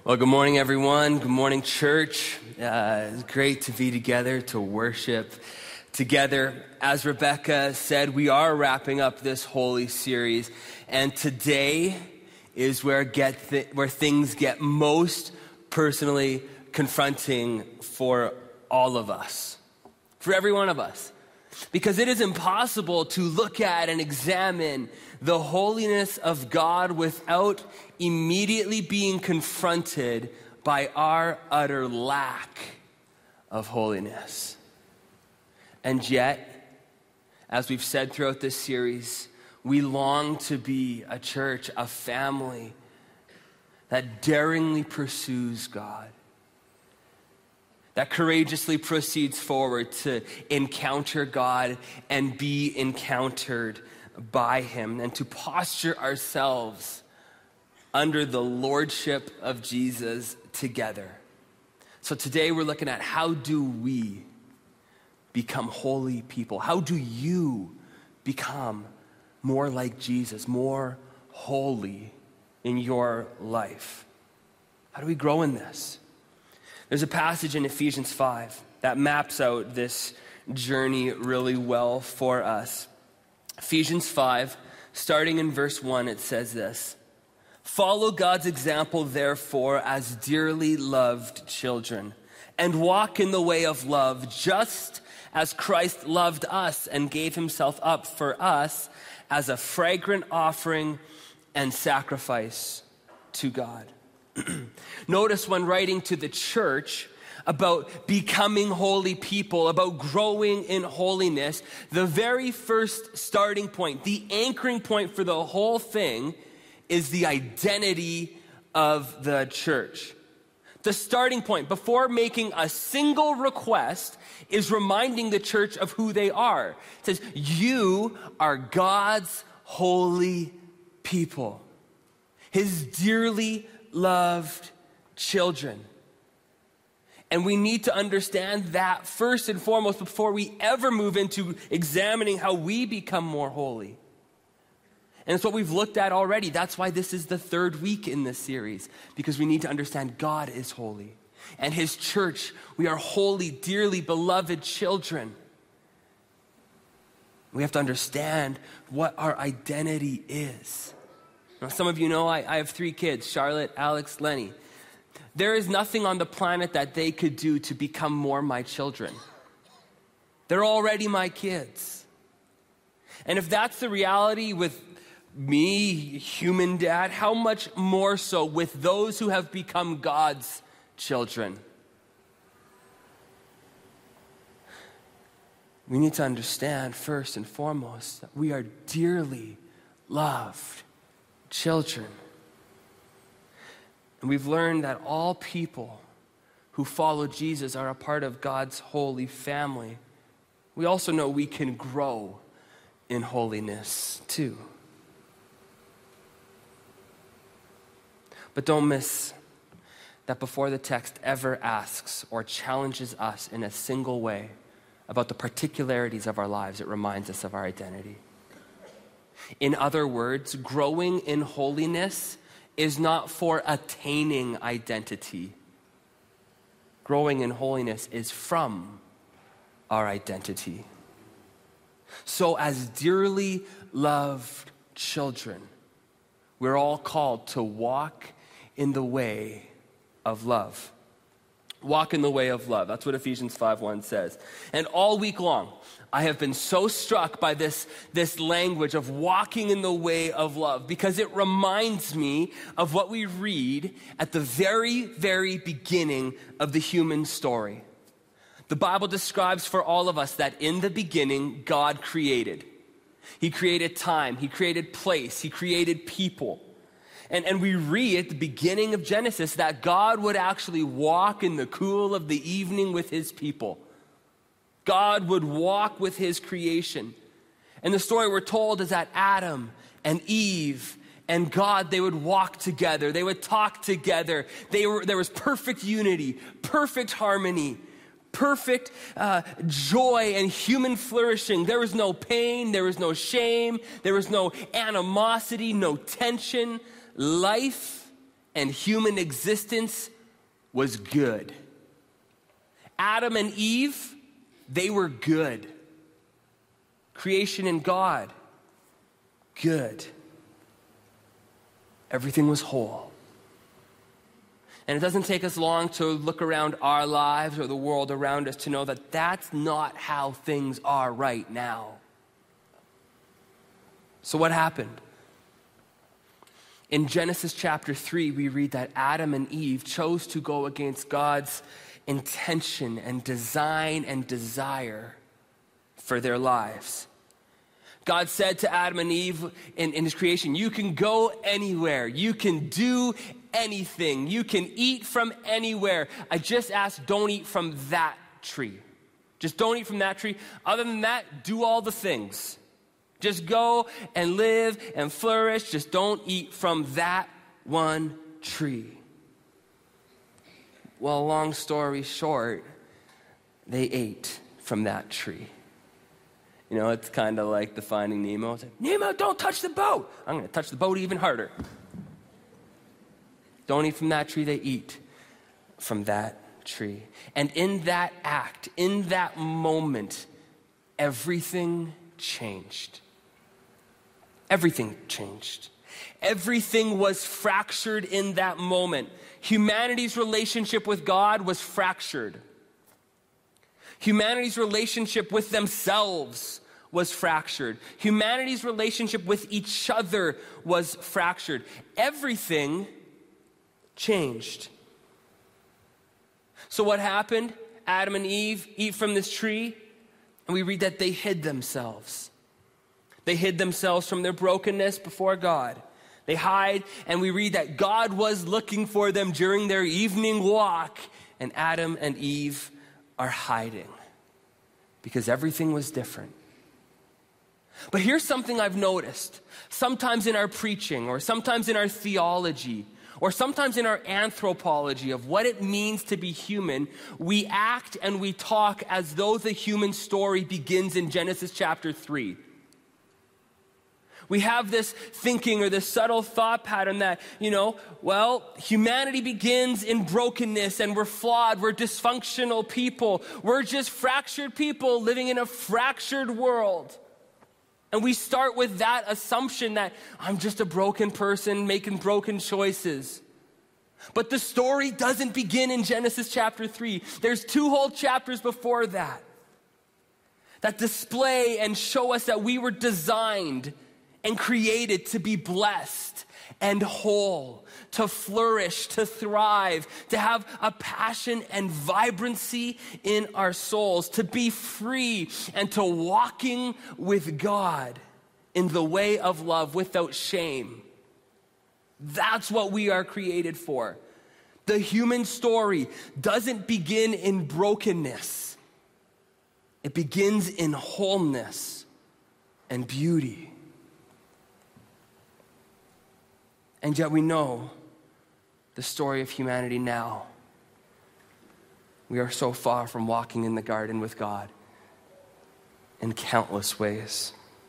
Well, good morning, everyone. Good morning, church. It's great to be together, to worship together. As Rebecca said, we are wrapping up this holy series, and today is where things get most personally confronting for all of us, for every one of us. Because it is impossible to look at and examine the holiness of God without immediately being confronted by our utter lack of holiness. And yet, as we've said throughout this series, we long to be a church, a family that daringly pursues God, that courageously proceeds forward to encounter God and be encountered by Him, and to posture ourselves under the lordship of Jesus together. So today we're looking at how do we become holy people? How do you become more like Jesus, more holy in your life? How do we grow in this? There's a passage in Ephesians 5 that maps out this journey really well for us. Ephesians 5, starting in verse 1, it says this: "Follow God's example, therefore, as dearly loved children, and walk in the way of love, just as Christ loved us and gave himself up for us as a fragrant offering and sacrifice to God." Notice when writing to the church about becoming holy people, about growing in holiness, the very first starting point, the anchoring point for the whole thing is the identity of the church. The starting point, before making a single request, is reminding the church of who they are. It says, you are God's holy people, his dearly loved children. And we need to understand that first and foremost before we ever move into examining how we become more holy. And it's what we've looked at already. That's why this is the third week in this series, because we need to understand God is holy. And his church, we are holy, dearly beloved children. We have to understand what our identity is. Now, some of you know I have 3 kids, Charlotte, Alex, Lenny. There is nothing on the planet that they could do to become more my children. They're already my kids. And if that's the reality with me, human dad, how much more so with those who have become God's children? We need to understand first and foremost that we are dearly loved children. And we've learned that all people who follow Jesus are a part of God's holy family. We also know we can grow in holiness too. But don't miss that before the text ever asks or challenges us in a single way about the particularities of our lives, it reminds us of our identity. In other words, growing in holiness is not for attaining identity. Growing in holiness is from our identity. So as dearly loved children, we're all called to walk in the way of love. Walk in the way of love. That's what Ephesians 5:1 says. And all week long, I have been so struck by this language of walking in the way of love, because it reminds me of what we read at the very, very beginning of the human story. The Bible describes for all of us that in the beginning, God created. He created time, he created place, he created people. And we read at the beginning of Genesis that God would actually walk in the cool of the evening with his people. God would walk with his creation. And the story we're told is that Adam and Eve and God, they would walk together. They would talk together. There was perfect unity, perfect harmony, perfect joy and human flourishing. There was no pain. There was no shame. There was no animosity, no tension. Life and human existence was good. Adam and Eve, they were good. Creation and God, good. Everything was whole. And it doesn't take us long to look around our lives or the world around us to know that that's not how things are right now. So what happened? In Genesis chapter 3, we read that Adam and Eve chose to go against God's intention and design and desire for their lives. God said to Adam and Eve in his creation, you can go anywhere. You can do anything. You can eat from anywhere. I just ask, don't eat from that tree. Just don't eat from that tree. Other than that, do all the things. Just go and live and flourish. Just don't eat from that one tree. Well, long story short, they ate from that tree. You know, it's kind of like the Finding Nemo. It's like, Nemo, don't touch the boat. I'm going to touch the boat even harder. Don't eat from that tree. They eat from that tree. And in that act, in that moment, everything changed. Everything changed. Everything was fractured in that moment. Humanity's relationship with God was fractured. Humanity's relationship with themselves was fractured. Humanity's relationship with each other was fractured. Everything changed. So what happened? Adam and Eve eat from this tree, and we read that they hid themselves. They hid themselves from their brokenness before God. They hide, and we read that God was looking for them during their evening walk, and Adam and Eve are hiding because everything was different. But here's something I've noticed. Sometimes in our preaching, or sometimes in our theology, or sometimes in our anthropology of what it means to be human, we act and we talk as though the human story begins in Genesis chapter 3. We have this thinking or this subtle thought pattern that, humanity begins in brokenness and we're flawed, we're dysfunctional people, we're just fractured people living in a fractured world. And we start with that assumption that I'm just a broken person making broken choices. But the story doesn't begin in Genesis chapter 3. There's 2 whole chapters before that display and show us that we were designed and created to be blessed and whole, to flourish, to thrive, to have a passion and vibrancy in our souls, to be free and to walking with God in the way of love without shame. That's what we are created for. The human story doesn't begin in brokenness. It begins in wholeness and beauty. And yet we know the story of humanity now. We are so far from walking in the garden with God in countless ways.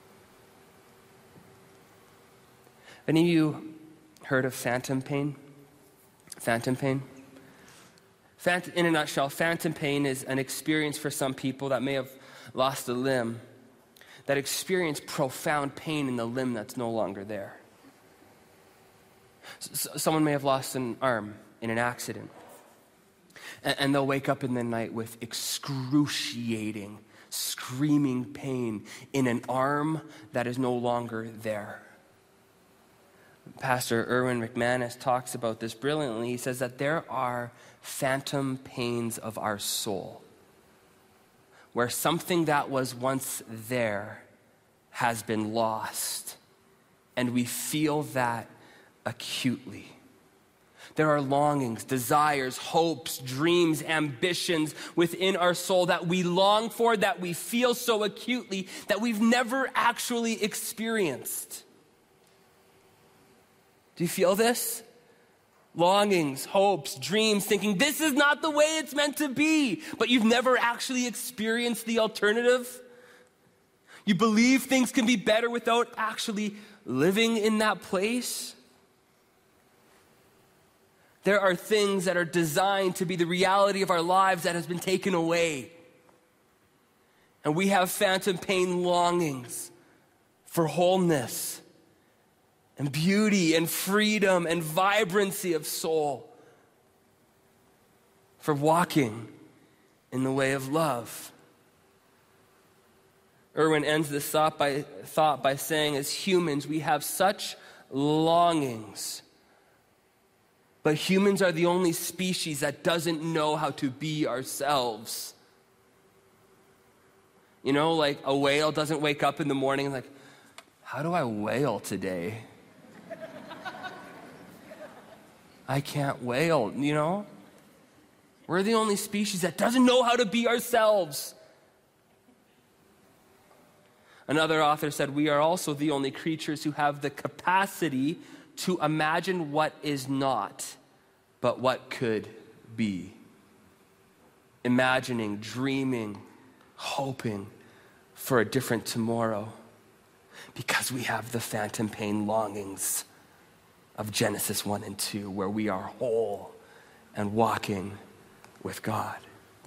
Any of you heard of phantom pain? Phantom pain? In a nutshell, phantom pain is an experience for some people that may have lost a limb, that experience profound pain in the limb that's no longer there. Someone may have lost an arm in an accident, and they'll wake up in the night with excruciating, screaming pain in an arm that is no longer there. Pastor Erwin McManus talks about this brilliantly. He says that there are phantom pains of our soul, where something that was once there has been lost, and we feel that acutely. There are longings, desires, hopes, dreams, ambitions within our soul that we long for, that we feel so acutely that we've never actually experienced. Do you feel this? Longings, hopes, dreams, thinking this is not the way it's meant to be, but you've never actually experienced the alternative. You believe things can be better without actually living in that place. There are things that are designed to be the reality of our lives that has been taken away. And we have phantom pain longings for wholeness and beauty and freedom and vibrancy of soul, for walking in the way of love. Irwin ends this thought by saying, as humans, we have such longings. But humans are the only species that doesn't know how to be ourselves. You know, like a whale doesn't wake up in the morning and like, how do I wail today? I can't wail, you know? We're the only species that doesn't know how to be ourselves. Another author said, we are also the only creatures who have the capacity to imagine what is not, but what could be. Imagining, dreaming, hoping for a different tomorrow, because we have the phantom pain longings of Genesis 1 and 2, where we are whole and walking with God.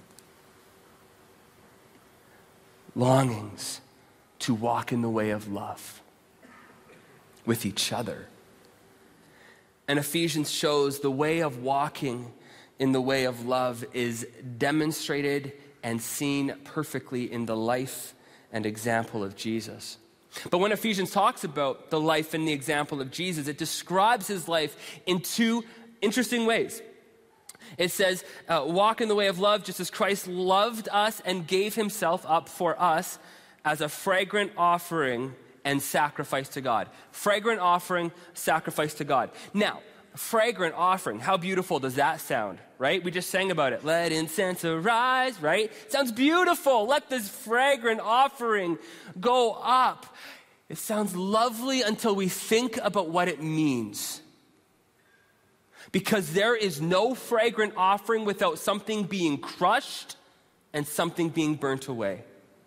Longings to walk in the way of love with each other. And Ephesians shows the way of walking in the way of love is demonstrated and seen perfectly in the life and example of Jesus. But when Ephesians talks about the life and the example of Jesus, it describes his life in two interesting ways. It says, walk in the way of love just as Christ loved us and gave himself up for us as a fragrant offering and sacrifice to God. Fragrant offering, sacrifice to God. Now, fragrant offering, how beautiful does that sound, right? We just sang about it. Let incense arise, right? Sounds beautiful. Let this fragrant offering go up. It sounds lovely until we think about what it means. Because there is no fragrant offering without something being crushed and something being burnt away.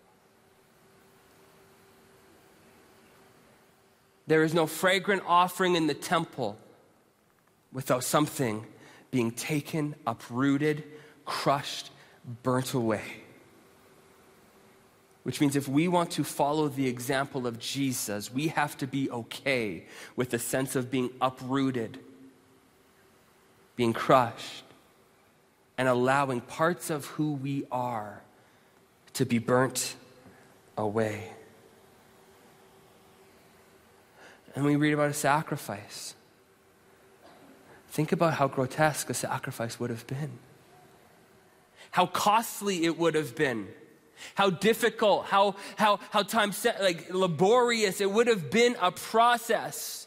There is no fragrant offering in the temple without something being taken, uprooted, crushed, burnt away. Which means if we want to follow the example of Jesus, we have to be okay with the sense of being uprooted, being crushed, and allowing parts of who we are to be burnt away. And we read about a sacrifice. Think about how grotesque a sacrifice would have been. How costly it would have been. How difficult, how laborious it would have been a process.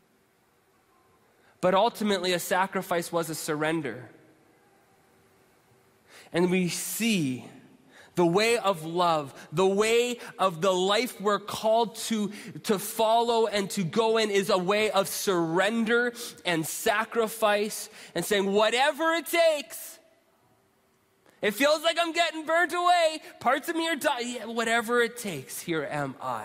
But ultimately, a sacrifice was a surrender. And we see the way of love, the way of the life we're called to follow and to go in is a way of surrender and sacrifice and saying, whatever it takes. It feels like I'm getting burnt away. Parts of me are dying. Yeah, whatever it takes, here am I.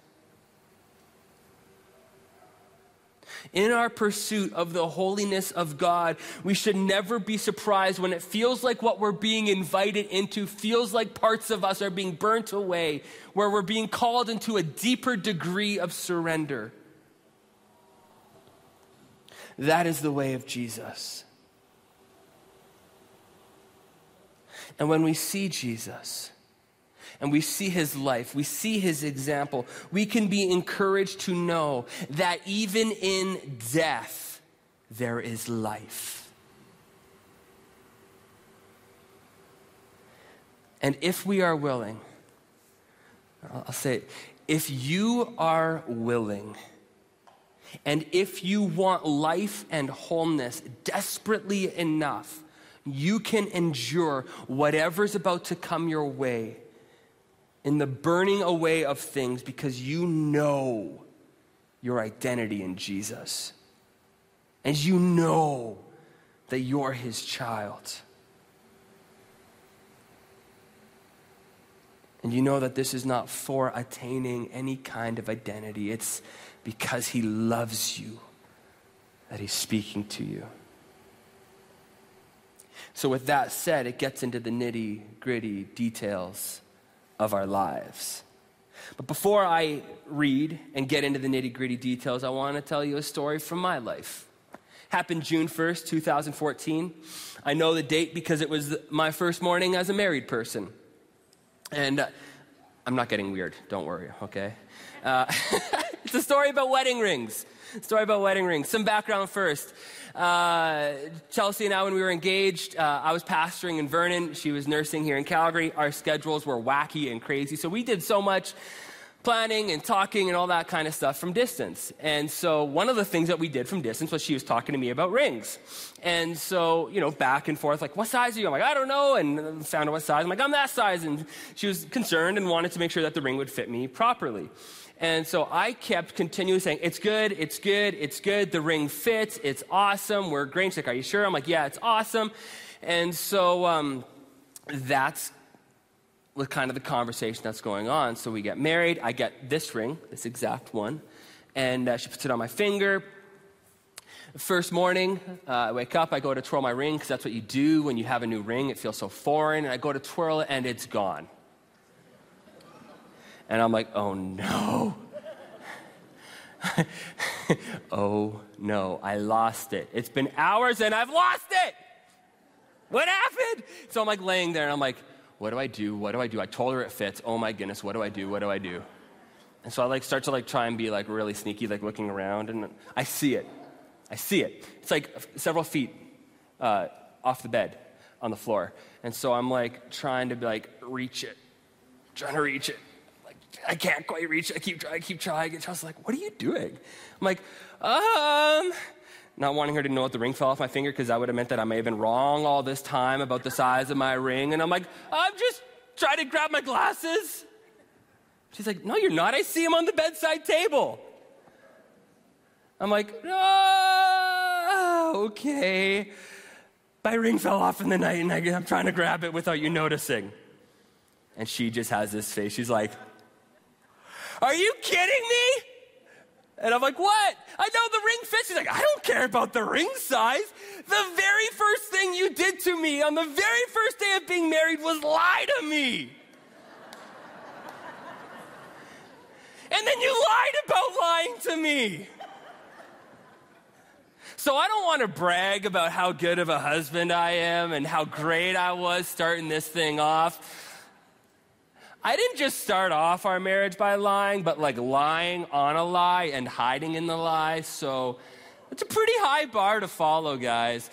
In our pursuit of the holiness of God, we should never be surprised when it feels like what we're being invited into feels like parts of us are being burnt away, where we're being called into a deeper degree of surrender. That is the way of Jesus. And when we see Jesus, and we see his life, we see his example, we can be encouraged to know that even in death, there is life. And if we are willing, I'll say it, if you are willing, and if you want life and wholeness desperately enough, you can endure whatever's about to come your way in the burning away of things because you know your identity in Jesus. And you know that you're his child. And you know that this is not for attaining any kind of identity. It's because he loves you that he's speaking to you. So with that said, it gets into the nitty-gritty details of our lives. But before I read and get into the nitty-gritty details, I want to tell you a story from my life. Happened June 1st, 2014. I know the date because it was my first morning as a married person. And I'm not getting weird, don't worry, okay? It's a story about wedding rings. Some background first. Chelsea and I, when we were engaged, I was pastoring in Vernon. She was nursing here in Calgary. Our schedules were wacky and crazy. So we did so much planning and talking and all that kind of stuff from distance. And so one of the things that we did from distance was she was talking to me about rings. And so, back and forth, like, what size are you? I'm like, I don't know. And found out what size. I'm like, I'm that size. And she was concerned and wanted to make sure that the ring would fit me properly. And so I kept continually saying, it's good. The ring fits. It's awesome. We're great. She's like, are you sure? I'm like, yeah, it's awesome. And so that's with kind of the conversation that's going on. So we get married. I get this ring, this exact one. And she puts it on my finger. First morning, I wake up. I go to twirl my ring because that's what you do when you have a new ring. It feels so foreign. And I go to twirl it, and it's gone. And I'm like, oh no. Oh no, I lost it. It's been hours and I've lost it. What happened? So I'm like laying there and I'm like, what do I do? I told her it fits. Oh my goodness, what do I do? And so I start to try and be really sneaky, looking around, and I see it. It's several feet off the bed on the floor. And so I'm trying to reach it. I can't quite reach it. I keep trying. And Chelsea's like, what are you doing? I'm like, not wanting her to know that the ring fell off my finger because that would have meant that I may have been wrong all this time about the size of my ring. And I'm like, I'm just trying to grab my glasses. She's like, no, you're not. I see them on the bedside table. I'm like, oh, okay. My ring fell off in the night and I'm trying to grab it without you noticing. And she just has this face. She's like, are you kidding me? And I'm like, what? I know the ring fits. She's like, I don't care about the ring size. The very first thing you did to me on the very first day of being married was lie to me. And then you lied about lying to me. So I don't want to brag about how good of a husband I am and how great I was starting this thing off. I didn't just start off our marriage by lying, but lying on a lie and hiding in the lie. So it's a pretty high bar to follow, guys.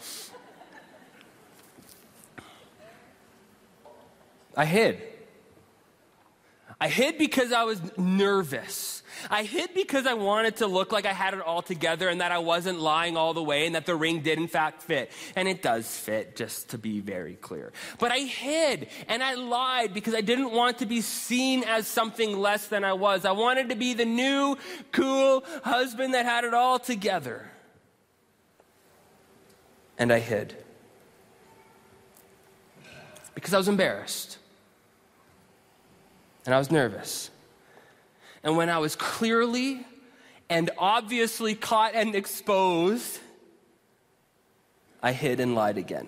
I hid. I hid because I was nervous. I hid because I wanted to look like I had it all together and that I wasn't lying all the way and that the ring did in fact fit. And it does fit, just to be very clear. But I hid and I lied because I didn't want to be seen as something less than I was. I wanted to be the new, cool husband that had it all together. And I hid. Because I was embarrassed. And I was nervous. And when I was clearly and obviously caught and exposed, I hid and lied again.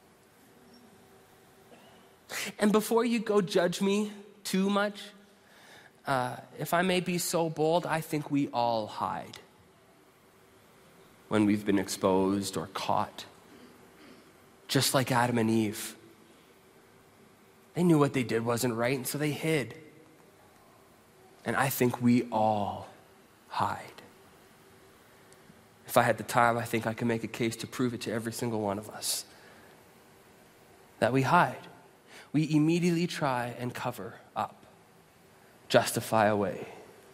And before you go judge me too much, if I may be so bold, I think we all hide when we've been exposed or caught. Just like Adam and Eve. They knew what they did wasn't right, and so they hid. And I think we all hide. If I had the time, I think I could make a case to prove it to every single one of us. That we hide. We immediately try and cover up, justify away.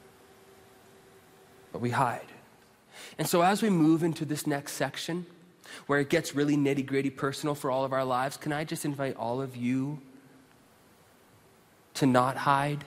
But we hide. And so as we move into this next section, where it gets really nitty-gritty personal for all of our lives, can I just invite all of you to not hide?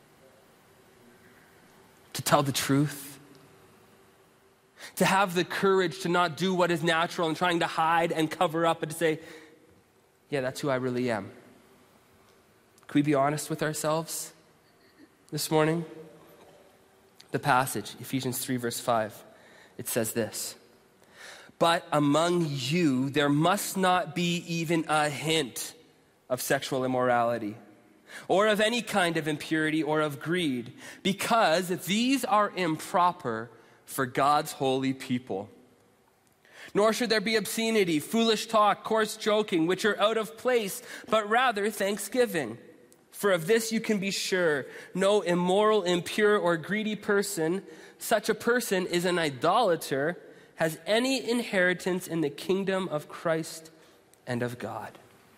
To tell the truth? To have the courage to not do what is natural and trying to hide and cover up and to say, yeah, that's who I really am. Can we be honest with ourselves this morning? The passage, Ephesians 3, verse 5, it says this: But among you, there must not be even a hint of sexual immorality, or of any kind of impurity, or of greed, because these are improper for God's holy people. Nor should there be obscenity, foolish talk, coarse joking, which are out of place, but rather thanksgiving. For of this you can be sure, no immoral, impure, or greedy person, such a person is an idolater, has any inheritance in the kingdom of Christ and of God.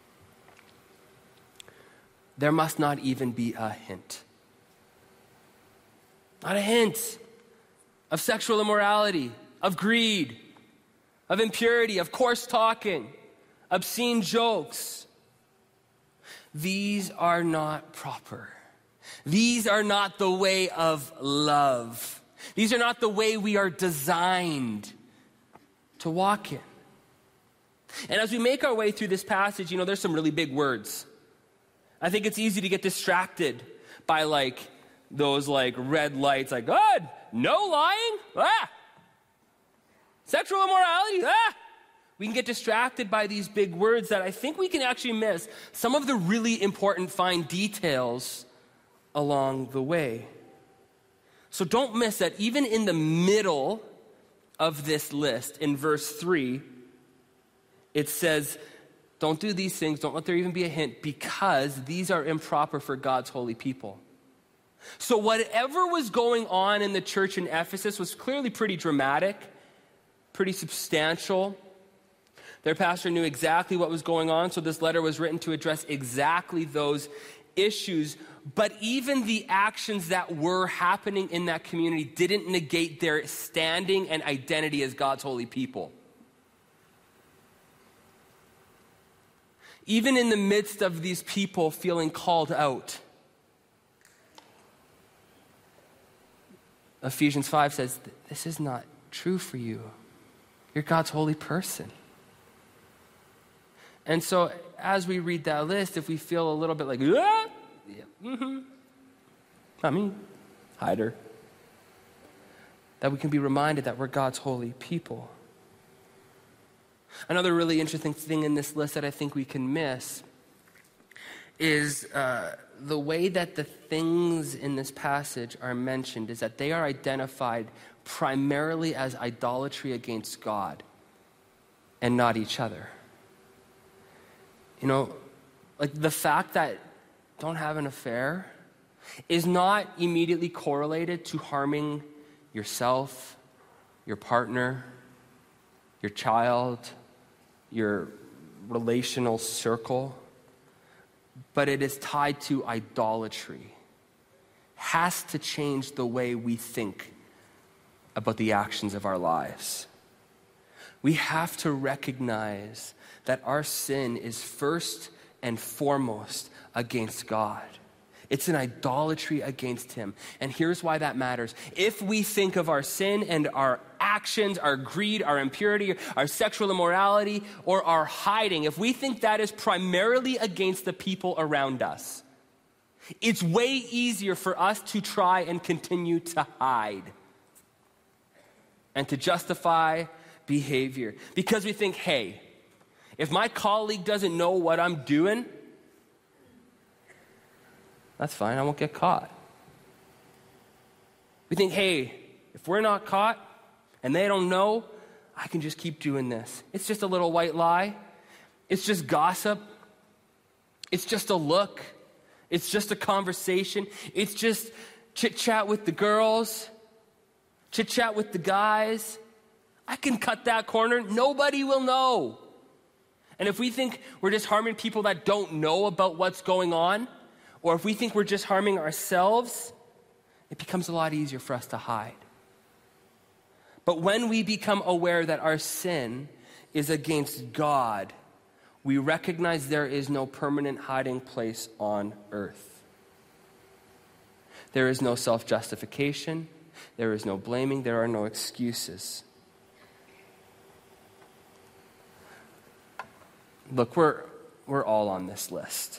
There must not even be a hint. Not a hint of sexual immorality, of greed, of impurity, of coarse talking, obscene jokes. These are not proper. These are not the way of love. These are not the way we are designed to walk in. And as we make our way through this passage, there's some really big words. I think it's easy to get distracted by those red lights, God, no lying, sexual immorality, We can get distracted by these big words that I think we can actually miss some of the really important fine details along the way. So don't miss that even in the middle of this list, in verse 3, it says, don't do these things, don't let there even be a hint, because these are improper for God's holy people. So whatever was going on in the church in Ephesus was clearly pretty dramatic, pretty substantial. Their pastor knew exactly what was going on, so this letter was written to address exactly those issues. But even the actions that were happening in that community didn't negate their standing and identity as God's holy people. Even in the midst of these people feeling called out, Ephesians 5 says, this is not true for you. You're God's holy person. And so as we read that list, if we feel a little bit like, not me, hider, that we can be reminded that we're God's holy people. Another really interesting thing in this list that I think we can miss is the way that the things in this passage are mentioned is that they are identified primarily as idolatry against God and not each other. The fact that don't have an affair is not immediately correlated to harming yourself, your partner, your child, your relational circle, but it is tied to idolatry. Has to change the way we think about the actions of our lives. We have to recognize that our sin is first and foremost against God. It's an idolatry against Him. And here's why that matters. If we think of our sin and our actions, our greed, our impurity, our sexual immorality, or our hiding, if we think that is primarily against the people around us, it's way easier for us to try and continue to hide and to justify behavior. Because we think, hey, if my colleague doesn't know what I'm doing, that's fine, I won't get caught. We think, hey, if we're not caught and they don't know, I can just keep doing this. It's just a little white lie. It's just gossip. It's just a look. It's just a conversation. It's just chit-chat with the girls, chit-chat with the guys. I can cut that corner. Nobody will know. And if we think we're just harming people that don't know about what's going on, or if we think we're just harming ourselves, it becomes a lot easier for us to hide. But when we become aware that our sin is against God, we recognize there is no permanent hiding place on earth. There is no self-justification. There is no blaming. There are no excuses. Look, we're all on this list.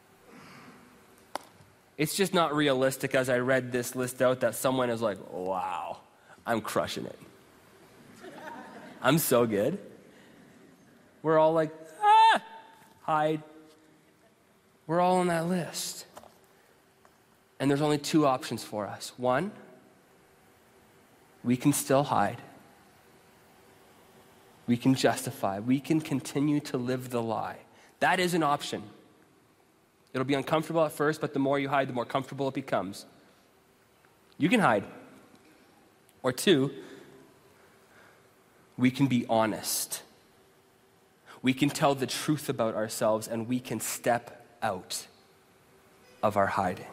It's just not realistic as I read this list out that someone is like, wow, I'm crushing it. I'm so good. We're all like, hide. We're all on that list. And there's only two options for us. One, we can still hide. We can justify. We can continue to live the lie. That is an option. It'll be uncomfortable at first, but the more you hide, the more comfortable it becomes. You can hide. Or two, we can be honest. We can tell the truth about ourselves, and we can step out of our hiding.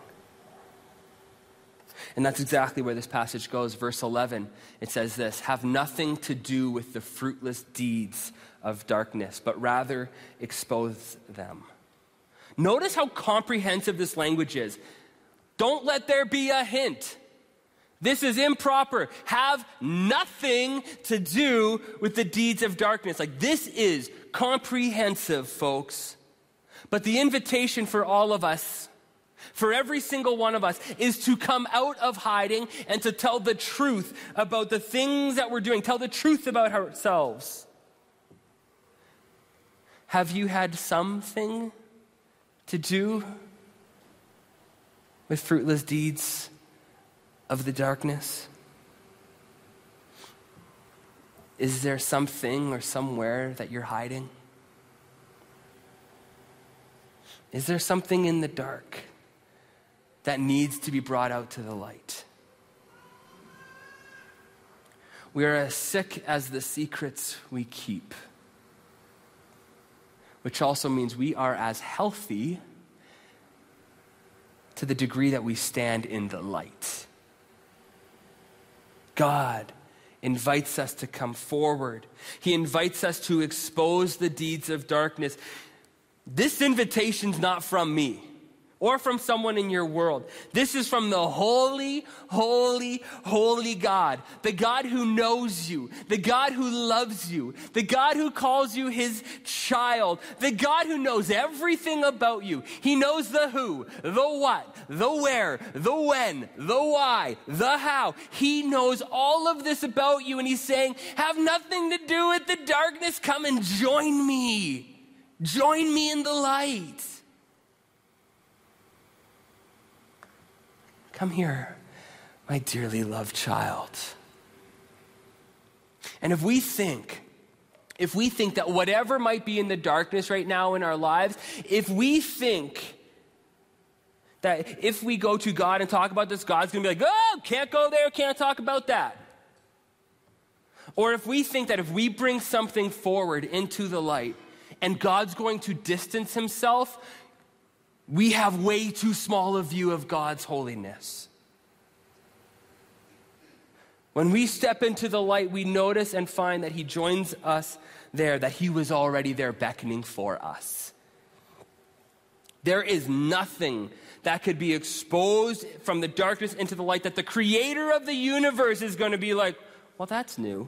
And that's exactly where this passage goes. Verse 11, it says this: have nothing to do with the fruitless deeds of darkness, but rather expose them. Notice how comprehensive this language is. Don't let there be a hint. This is improper. Have nothing to do with the deeds of darkness. Like, this is comprehensive, folks. But the invitation for all of us, for every single one of us, is to come out of hiding and to tell the truth about the things that we're doing. Tell the truth about ourselves. Have you had something to do with fruitless deeds of the darkness? Is there something or somewhere that you're hiding? Is there something in the dark that needs to be brought out to the light? We are as sick as the secrets we keep, which also means we are as healthy to the degree that we stand in the light. God invites us to come forward. He invites us to expose the deeds of darkness. This invitation's not from me or from someone in your world. This is from the holy, holy, holy God, the God who knows you, the God who loves you, the God who calls you his child, the God who knows everything about you. He knows the who, the what, the where, the when, the why, the how. He knows all of this about you, and he's saying, have nothing to do with the darkness. Come and join me. Join me in the light. Come here, my dearly loved child. And if we think that whatever might be in the darkness right now in our lives, if we think that if we go to God and talk about this, God's going to be like, oh, can't go there, can't talk about that. Or if we think that if we bring something forward into the light and God's going to distance himself, we have way too small a view of God's holiness. When we step into the light, we notice and find that he joins us there, that he was already there beckoning for us. There is nothing that could be exposed from the darkness into the light that the creator of the universe is going to be like, well, that's new.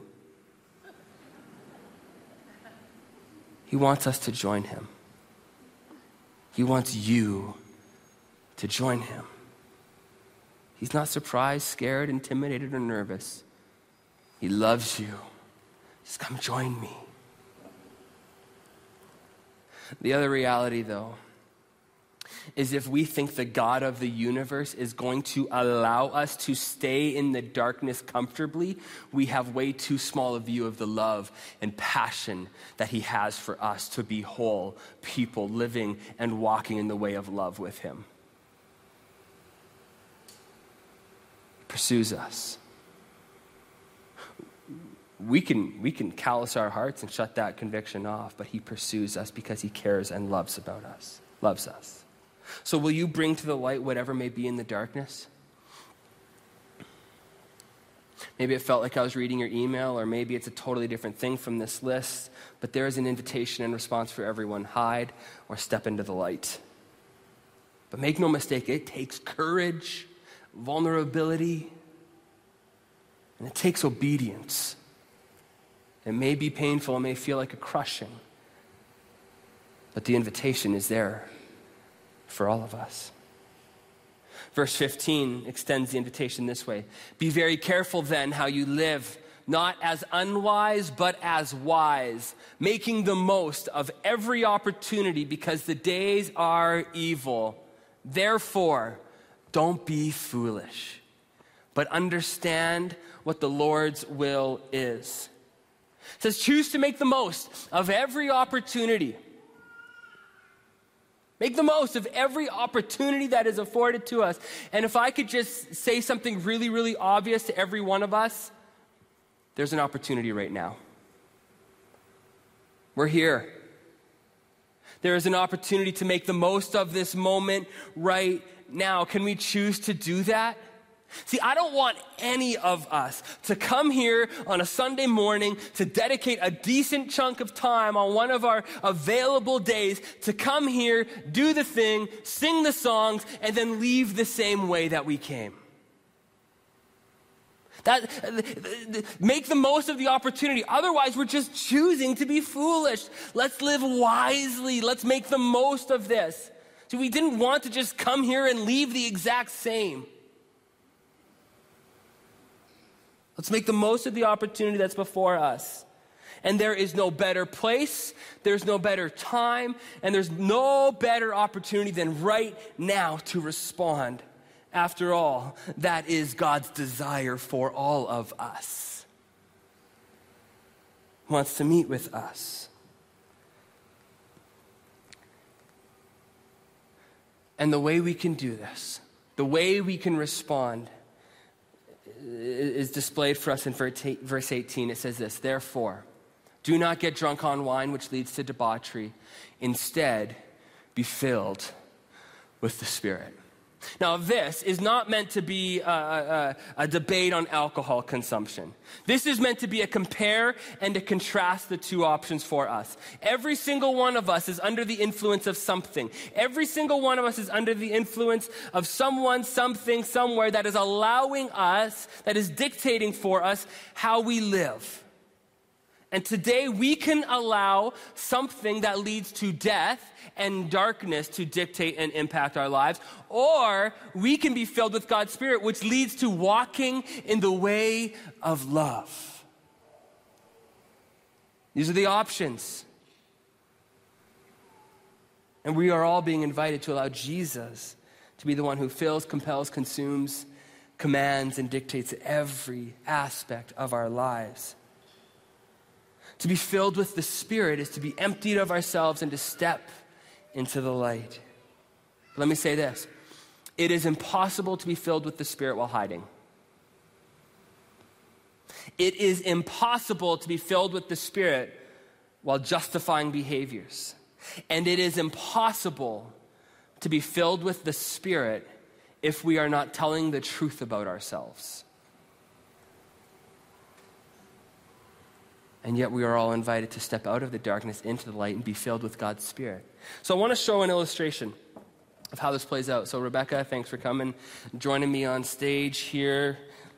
He wants us to join him. He wants you to join him. He's not surprised, scared, intimidated, or nervous. He loves you. Just come join me. The other reality, though, is if we think the God of the universe is going to allow us to stay in the darkness comfortably, we have way too small a view of the love and passion that he has for us to be whole people living and walking in the way of love with him. He pursues us. We can callous our hearts and shut that conviction off, but he pursues us because he cares and loves us. So will you bring to the light whatever may be in the darkness? Maybe it felt like I was reading your email, or maybe it's a totally different thing from this list, but there is an invitation and response for everyone. Hide or step into the light. But make no mistake, it takes courage, vulnerability, and it takes obedience. It may be painful, it may feel like a crushing, but the invitation is there for all of us. Verse 15 extends the invitation this way: be very careful then how you live, not as unwise, but as wise, making the most of every opportunity because the days are evil. Therefore, don't be foolish, but understand what the Lord's will is. It says, choose to make the most of every opportunity. Make the most of every opportunity that is afforded to us. And if I could just say something really, really obvious to every one of us, there's an opportunity right now. We're here. There is an opportunity to make the most of this moment right now. Can we choose to do that? See, I don't want any of us to come here on a Sunday morning to dedicate a decent chunk of time on one of our available days to come here, do the thing, sing the songs, and then leave the same way that we came. Make the most of the opportunity. Otherwise, we're just choosing to be foolish. Let's live wisely. Let's make the most of this. See, we didn't want to just come here and leave the exact same. Let's make the most of the opportunity that's before us. And there is no better place, there's no better time, and there's no better opportunity than right now to respond. After all, that is God's desire for all of us. He wants to meet with us. And the way we can do this, the way we can respond, is displayed for us in verse 18. It says this, therefore, do not get drunk on wine, which leads to debauchery. Instead, be filled with the Spirit. Now, this is not meant to be a debate on alcohol consumption. This is meant to be a compare and to contrast the two options for us. Every single one of us is under the influence of something. Every single one of us is under the influence of someone, something, somewhere that is allowing us, that is dictating for us how we live. And today we can allow something that leads to death and darkness to dictate and impact our lives, or we can be filled with God's Spirit, which leads to walking in the way of love. These are the options. And we are all being invited to allow Jesus to be the one who fills, compels, consumes, commands, and dictates every aspect of our lives. To be filled with the Spirit is to be emptied of ourselves and to step into the light. Let me say this. It is impossible to be filled with the Spirit while hiding. It is impossible to be filled with the Spirit while justifying behaviors. And it is impossible to be filled with the Spirit if we are not telling the truth about ourselves. And yet we are all invited to step out of the darkness into the light and be filled with God's Spirit. So I want to show an illustration of how this plays out. So Rebecca, thanks for coming, joining me on stage here.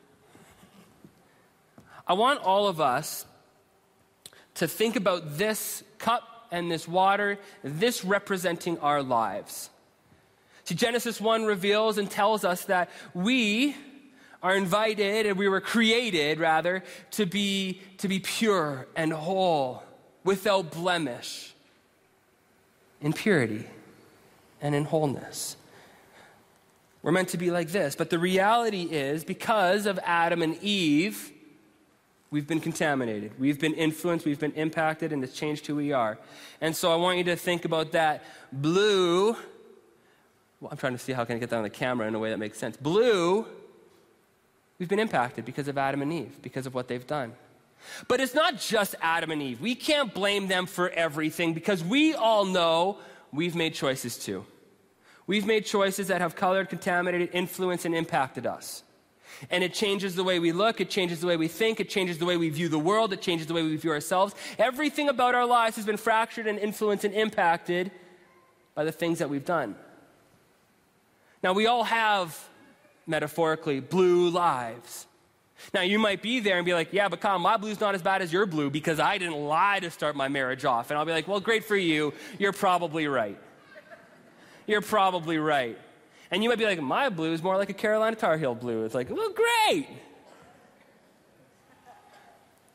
I want all of us to think about this cup and this water, this representing our lives. See, Genesis 1 reveals and tells us that we are invited, and we were created, rather, to be pure and whole, without blemish, in purity and in wholeness. We're meant to be like this. But the reality is, because of Adam and Eve, we've been contaminated. We've been influenced, we've been impacted, and it's changed who we are. And so I want you to think about that blue. Well, I'm trying to see how can I get that on the camera in a way that makes sense. Blue. We've been impacted because of Adam and Eve, because of what they've done. But it's not just Adam and Eve. We can't blame them for everything because we all know we've made choices too. We've made choices that have colored, contaminated, influenced, and impacted us. And it changes the way we look, it changes the way we think, it changes the way we view the world, it changes the way we view ourselves. Everything about our lives has been fractured and influenced and impacted by the things that we've done. Now, we all have, metaphorically, blue lives. Now, you might be there and be like, yeah, but Kyle, my blue's not as bad as your blue because I didn't lie to start my marriage off. And I'll be like, well, great for you. You're probably right. You're probably right. And you might be like, my blue is more like a Carolina Tar Heel blue. It's like, well, great.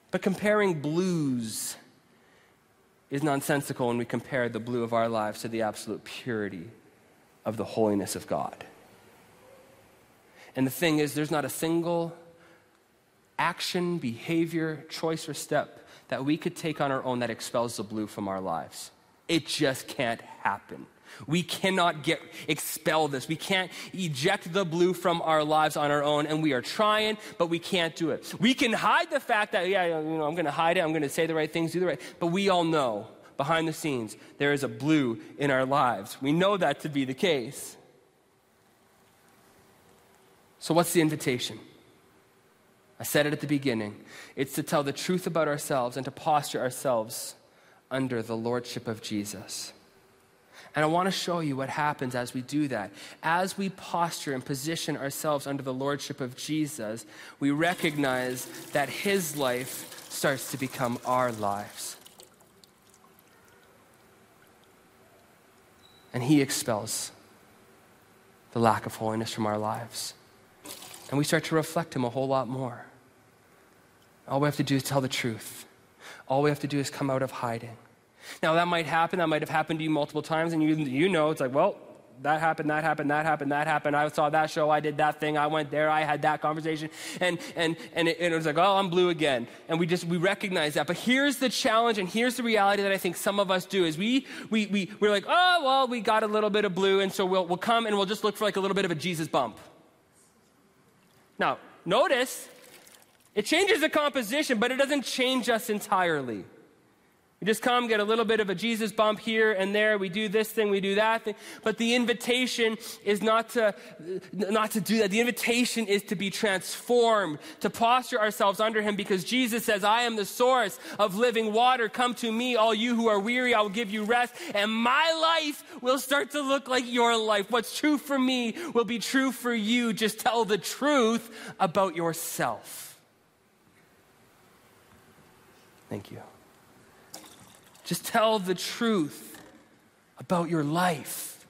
But comparing blues is nonsensical when we compare the blue of our lives to the absolute purity of the holiness of God. And the thing is, there's not a single action, behavior, choice, or step that we could take on our own that expels the blue from our lives. It just can't happen. We cannot expel this. We can't eject the blue from our lives on our own, and we are trying, but we can't do it. We can hide the fact that, I'm going to hide it, I'm going to say the right things, do the right, but we all know behind the scenes there is a blue in our lives. We know that to be the case. So what's the invitation? I said it at the beginning. It's to tell the truth about ourselves and to posture ourselves under the lordship of Jesus. And I want to show you what happens as we do that. As we posture and position ourselves under the lordship of Jesus, we recognize that his life starts to become our lives. And he expels the lack of holiness from our lives. And we start to reflect him a whole lot more. All we have to do is tell the truth. All we have to do is come out of hiding. Now that might happen. That might have happened to you multiple times, and you know it's like, well, that happened. I saw that show. I did that thing. I went there. I had that conversation, and it was like, oh, I'm blue again. And we recognize that. But here's the challenge, and here's the reality that I think some of us do is we're like, oh, well, we got a little bit of blue, and so we'll come and we'll just look for like a little bit of a Jesus bump. Now, notice it changes the composition, but it doesn't change us entirely. We just come, get a little bit of a Jesus bump here and there. We do this thing, we do that thing. But the invitation is not to do that. The invitation is to be transformed, to posture ourselves under him, because Jesus says, I am the source of living water. Come to me, all you who are weary, I will give you rest. And my life will start to look like your life. What's true for me will be true for you. Just tell the truth about yourself. Thank you. Just tell the truth about your life.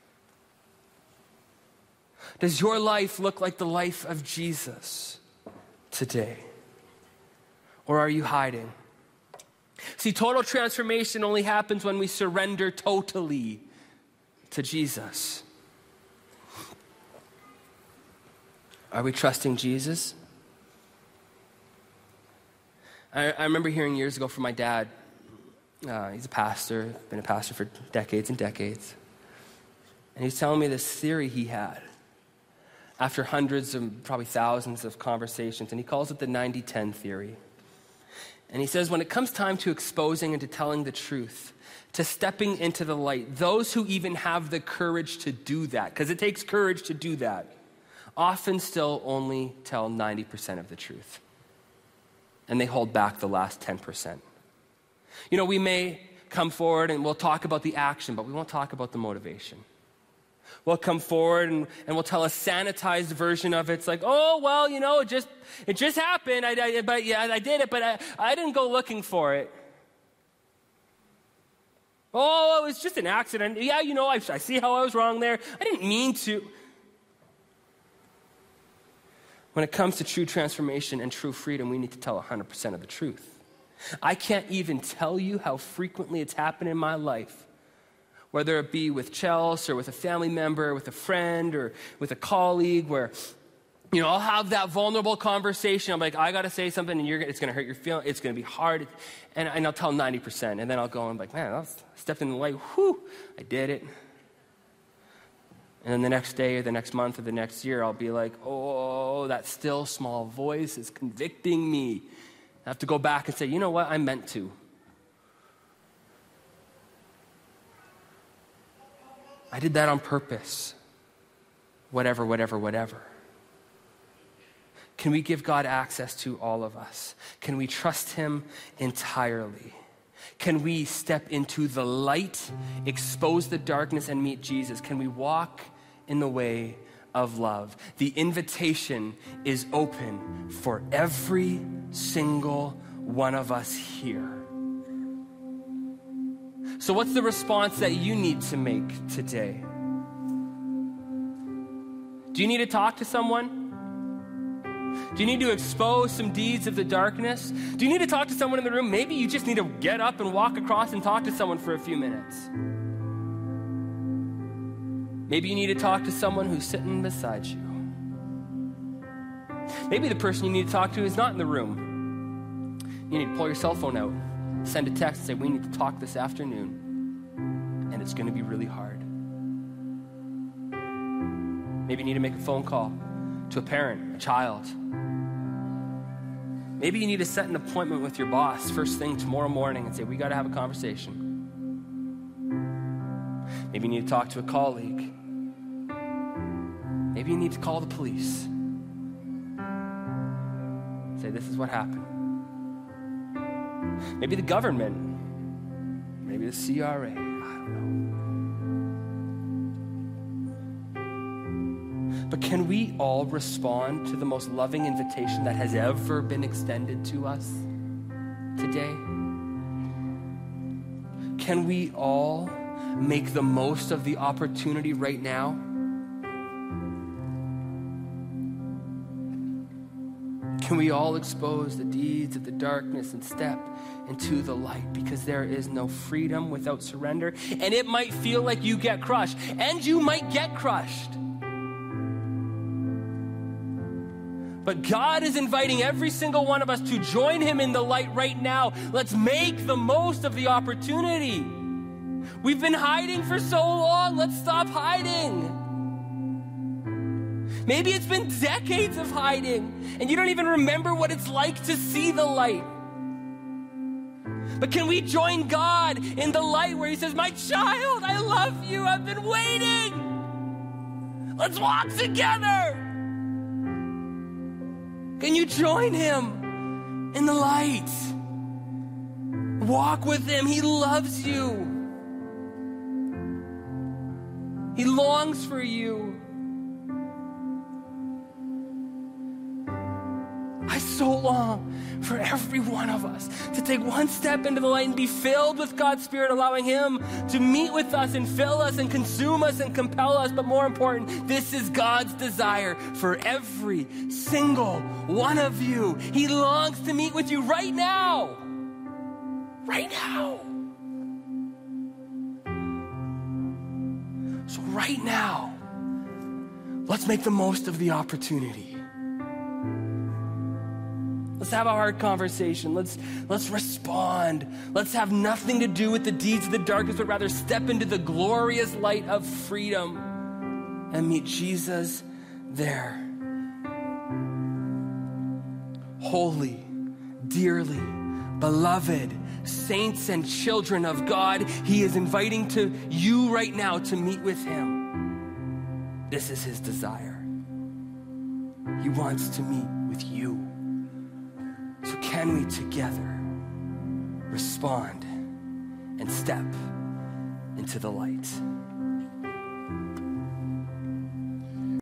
Does your life look like the life of Jesus today? Or are you hiding? See, total transformation only happens when we surrender totally to Jesus. Are we trusting Jesus? I remember hearing years ago from my dad. He's a pastor, been a pastor for decades and decades. And he's telling me this theory he had after hundreds and probably thousands of conversations. And he calls it the 90-10 theory. And he says when it comes time to exposing and to telling the truth, to stepping into the light, those who even have the courage to do that, because it takes courage to do that, often still only tell 90% of the truth. And they hold back the last 10%. You know, we may come forward and we'll talk about the action, but we won't talk about the motivation. We'll come forward and we'll tell a sanitized version of it. It's like, oh, well, you know, it just happened. I did it, but I didn't go looking for it. Oh, it was just an accident. Yeah, you know, I see how I was wrong there. I didn't mean to. When it comes to true transformation and true freedom, we need to tell 100% of the truth. I can't even tell you how frequently it's happened in my life, whether it be with Chelsea or with a family member, with a friend or with a colleague, where, you know, I'll have that vulnerable conversation. I'm like, I got to say something, and it's going to hurt your feelings. It's going to be hard. And I'll tell 90%. And then I'll go and be like, man, I stepped in the light. Whew, I did it. And then the next day or the next month or the next year, I'll be like, oh, that still small voice is convicting me. I have to go back and say, you know what, I meant to. I did that on purpose. Whatever. Can we give God access to all of us? Can we trust him entirely? Can we step into the light, expose the darkness, and meet Jesus? Can we walk in the way of love? The invitation is open for every single one of us here. So what's the response that you need to make today? Do you need to talk to someone? Do you need to expose some deeds of the darkness? Do you need to talk to someone in the room? Maybe you just need to get up and walk across and talk to someone for a few minutes. Maybe you need to talk to someone who's sitting beside you. Maybe the person you need to talk to is not in the room. You need to pull your cell phone out, send a text and say, we need to talk this afternoon, and it's going to be really hard. Maybe you need to make a phone call to a parent, a child. Maybe you need to set an appointment with your boss first thing tomorrow morning and say, we got to have a conversation. Maybe you need to talk to a colleague. Maybe you need to call the police. Say, this is what happened. Maybe the government. Maybe the CRA. I don't know. But can we all respond to the most loving invitation that has ever been extended to us today? Can we all make the most of the opportunity right now? Can we all expose the deeds of the darkness and step into the light? Because there is no freedom without surrender. And it might feel like you get crushed. And you might get crushed. But God is inviting every single one of us to join him in the light right now. Let's make the most of the opportunity. We've been hiding for so long. Let's stop hiding. Maybe it's been decades of hiding, and you don't even remember what it's like to see the light. But can we join God in the light where he says, my child, I love you. I've been waiting. Let's walk together. Can you join him in the light? Walk with him. He loves you. He longs for you. I so long for every one of us to take one step into the light and be filled with God's Spirit, allowing him to meet with us and fill us and consume us and compel us. But more important, this is God's desire for every single one of you. He longs to meet with you right now. Right now. So right now, let's make the most of the opportunity. Let's have a hard conversation. Let's respond. Let's have nothing to do with the deeds of the darkness, but rather step into the glorious light of freedom and meet Jesus there. Holy, dearly beloved saints and children of God, he is inviting to you right now to meet with him. This is his desire. He wants to meet with you. So can we together respond and step into the light?